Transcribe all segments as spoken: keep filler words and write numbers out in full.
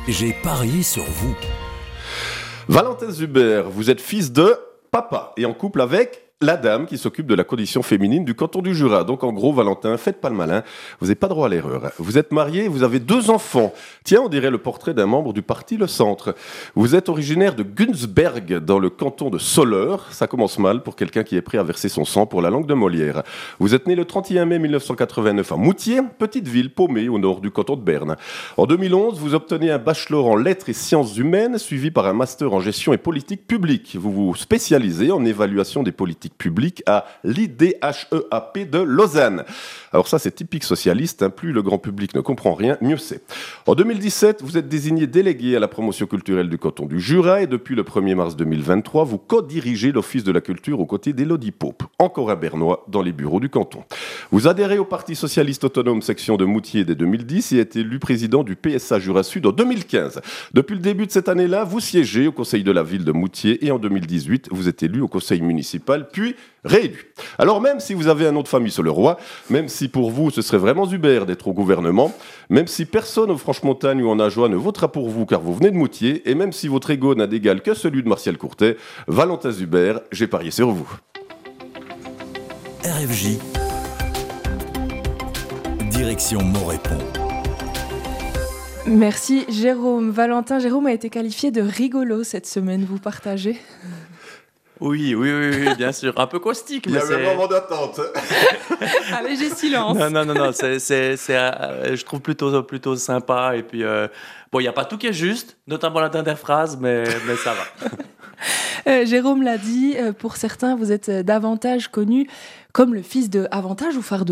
J'ai parié sur vous. Valentin Zuber, vous êtes fils de papa et en couple avec la dame qui s'occupe de la condition féminine du canton du Jura. Donc en gros, Valentin, faites pas le malin, vous n'avez pas droit à l'erreur. Vous êtes marié, vous avez deux enfants. Tiens, on dirait le portrait d'un membre du parti Le Centre. Vous êtes originaire de Günzberg, dans le canton de Soleure. Ça commence mal pour quelqu'un qui est prêt à verser son sang pour la langue de Molière. Vous êtes né le trente et un mai mille neuf cent quatre-vingt-neuf à Moutier, petite ville paumée au nord du canton de Berne. En deux mille onze, vous obtenez un bachelor en lettres et sciences humaines, suivi par un master en gestion et politique publique. Vous vous spécialisez en évaluation des politiques public à l'I D H E A P de Lausanne. Alors ça, c'est typique socialiste, hein. Plus le grand public ne comprend rien, mieux c'est. En deux mille dix-sept, vous êtes désigné délégué à la promotion culturelle du canton du Jura et depuis le premier mars deux mille vingt-trois, vous co-dirigez l'Office de la culture aux côtés d'Élodie Pope, encore un Bernois dans les bureaux du canton. Vous adhérez au Parti socialiste autonome section de Moutier dès deux mille dix et êtes élu président du P S A Jura Sud en deux mille quinze. Depuis le début de cette année-là, vous siégez au conseil de la ville de Moutier et en deux mille dix-huit, vous êtes élu au conseil municipal, puis réélu. Alors même si vous avez un nom de famille sur le roi, même si pour vous ce serait vraiment Zuber d'être au gouvernement, même si personne au Franche-Montagne ou en Ajoie ne votera pour vous car vous venez de Moutier, et même si votre ego n'a d'égal que celui de Martial Courtet, Valentin Zuber, j'ai parié sur vous. R F J, direction Mauréponds. Merci Jérôme. Valentin, Jérôme a été qualifié de rigolo cette semaine, vous partagez ? Oui, oui, oui, oui, bien sûr. Un peu caustique, mais c'est... Il y a eu un moment d'attente. Un léger silence. Non, non, non, non. C'est, c'est, c'est, euh, je trouve plutôt, plutôt sympa. Et puis, euh, bon, il n'y a pas tout qui est juste, notamment la dernière phrase, mais, mais ça va. Euh, Jérôme l'a dit, euh, pour certains, vous êtes davantage connu comme le fils de Avantage ou Fardeau ?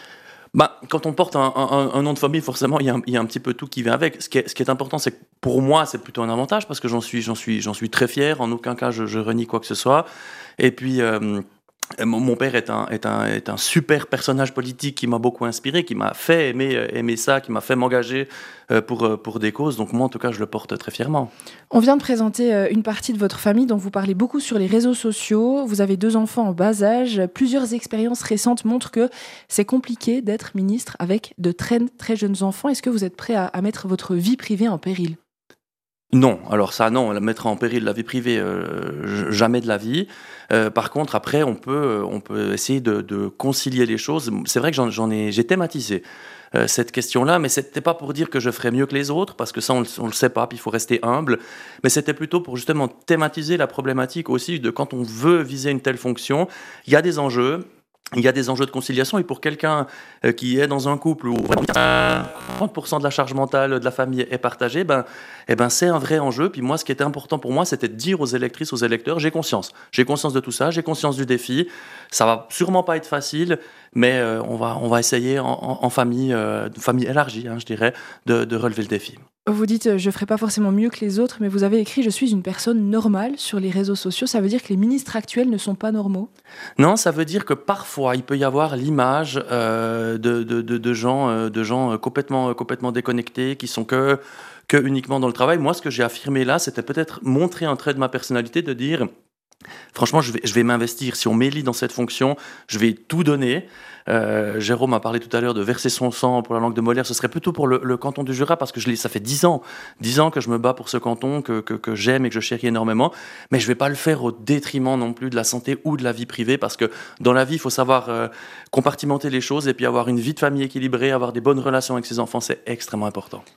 Bah, quand on porte un, un, un nom de famille, forcément, il y, a un, il y a un petit peu tout qui vient avec. Ce qui est, ce qui est important, c'est que pour moi, c'est plutôt un avantage parce que j'en suis, j'en suis, j'en suis très fier. En aucun cas, je, je renie quoi que ce soit. Et puis, euh, mon père est un, est, un, est un super personnage politique qui m'a beaucoup inspiré, qui m'a fait aimer, aimer ça, qui m'a fait m'engager pour, pour des causes. Donc moi, en tout cas, je le porte très fièrement. On vient de présenter une partie de votre famille dont vous parlez beaucoup sur les réseaux sociaux. Vous avez deux enfants en bas âge. Plusieurs expériences récentes montrent que c'est compliqué d'être ministre avec de très, très jeunes enfants. Est-ce que vous êtes prêt à, à mettre votre vie privée en péril ? Non, alors ça non, mettre en péril la vie privée, euh, jamais de la vie. Euh, par contre, après, on peut, on peut essayer de, de concilier les choses. C'est vrai que j'en, j'en ai, j'ai thématisé euh, cette question-là, mais c'était pas pour dire que je ferais mieux que les autres, parce que ça, on, on le sait pas, puis il faut rester humble. Mais c'était plutôt pour justement thématiser la problématique aussi de quand on veut viser une telle fonction, il y a des enjeux. Il y a des enjeux de conciliation et pour quelqu'un qui est dans un couple où trente pour cent de la charge mentale de la famille est partagée, ben, eh ben c'est un vrai enjeu. Puis moi, ce qui était important pour moi, c'était de dire aux électrices, aux électeurs, j'ai conscience. J'ai conscience de tout ça, j'ai conscience du défi. Ça va sûrement pas être facile, mais euh, on, va, on va essayer en, en, en famille, euh, famille élargie, hein, je dirais, de, de relever le défi. Vous dites « je ne ferai pas forcément mieux que les autres », mais vous avez écrit « je suis une personne normale » sur les réseaux sociaux. Ça veut dire que les ministres actuels ne sont pas normaux ? Non, ça veut dire que parfois, il peut y avoir l'image euh, de, de, de, de gens, euh, de gens complètement, complètement déconnectés, qui sont que, que uniquement dans le travail. Moi, ce que j'ai affirmé là, c'était peut-être montrer un trait de ma personnalité, de dire... Franchement, je vais, je vais m'investir. Si on m'élit dans cette fonction, je vais tout donner. Euh, Jérôme a parlé tout à l'heure de verser son sang pour la langue de Molière. Ce serait plutôt pour le, le canton du Jura, parce que je l'ai, ça fait dix ans, dix ans que je me bats pour ce canton, que, que, que j'aime et que je chéris énormément. Mais je ne vais pas le faire au détriment non plus de la santé ou de la vie privée, parce que dans la vie, il faut savoir euh, compartimenter les choses et puis avoir une vie de famille équilibrée, avoir des bonnes relations avec ses enfants, c'est extrêmement important.